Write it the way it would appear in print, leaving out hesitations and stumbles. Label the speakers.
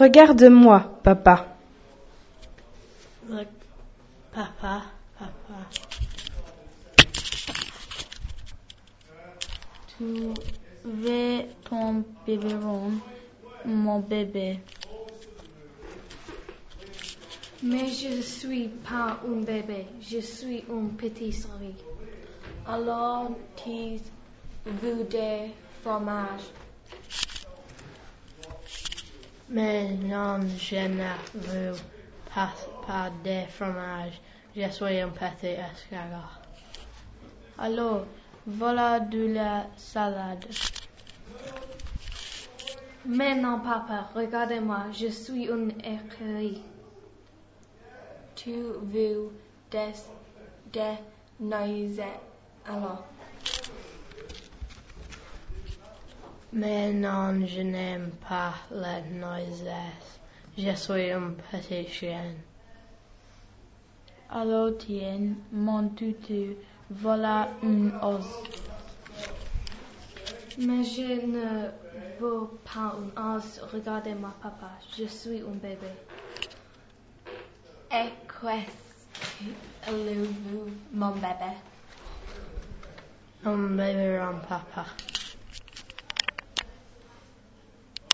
Speaker 1: Regarde-moi, papa.
Speaker 2: Papa. Tu veux ton biberon, mon bébé.
Speaker 3: Mais je ne suis pas un bébé, je suis une petite souris.
Speaker 4: Alors tu veux des fromages.
Speaker 2: Mais non, je ne veux pas de fromage. Je suis un petit escargot. Alors, voilà de la salade.
Speaker 3: Mais non, papa, regardez-moi, je suis un écureuil.
Speaker 4: Tu veux des noisettes alors.
Speaker 2: Mais non, je n'aime pas les noisettes. Je suis un petit chien. Alors tiens, mon toutou, voilà un os.
Speaker 3: Mais je ne veux pas un os. Regardez-moi, papa, je suis un bébé.
Speaker 4: Et qu'est-ce que mon bébé?
Speaker 2: Un biberon, papa.